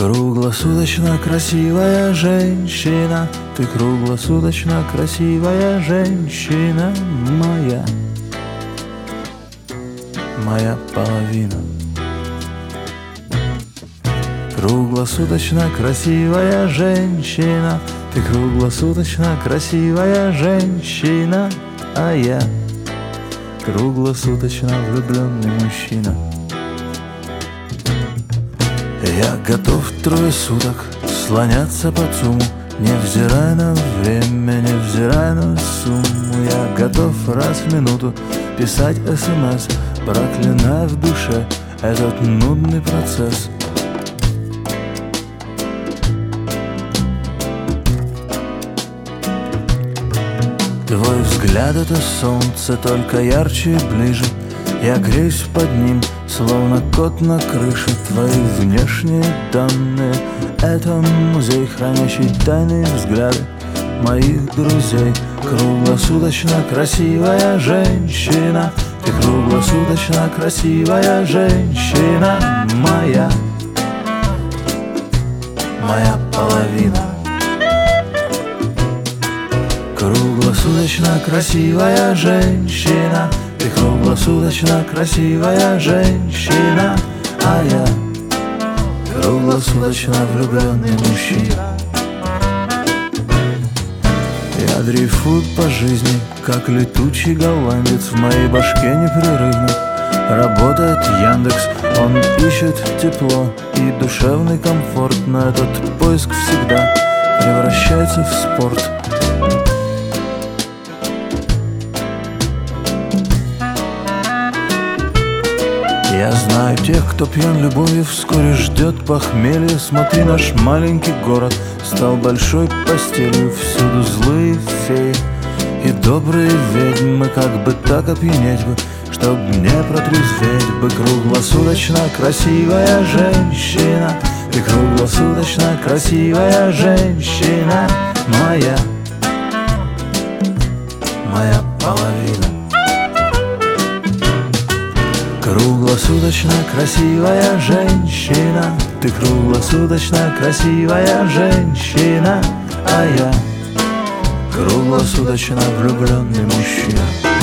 Круглосуточно красивая женщина, ты круглосуточно красивая женщина моя, моя половина. Круглосуточно красивая женщина, ты круглосуточно красивая женщина, а я круглосуточно влюбленный мужчина. Я готов трое суток слоняться по ЦУМу, невзирая на время, невзирая на сумму. Я готов раз в минуту писать СМС, проклиная в душе этот нудный процесс. Твой взгляд — это солнце, только ярче и ближе. Я греюсь под ним, словно кот на крыше. Твои внешние данные — это музей, хранящий тайные взгляды моих друзей. Круглосуточно красивая женщина, ты круглосуточно красивая женщина моя, моя половина. Круглосуточно красивая женщина, ты круглосуточно красивая женщина, а я круглосуточно влюбленный мужчина. Я дрейфую по жизни, как летучий голландец. В моей башке непрерывно работает Яндекс. Он ищет тепло и душевный комфорт, но этот поиск всегда превращается в спорт. Я знаю тех, кто пьян любовью, вскоре ждет похмелье. Смотри, наш маленький город стал большой постелью. Всюду злые феи и добрые ведьмы. Как бы так опьянеть бы, чтоб не протрезветь бы. Круглосуточно красивая женщина, ты круглосуточно красивая женщина моя, моя половина. Круглосуточно красивая женщина, ты круглосуточно красивая женщина, а я круглосуточно влюбленный мужчина.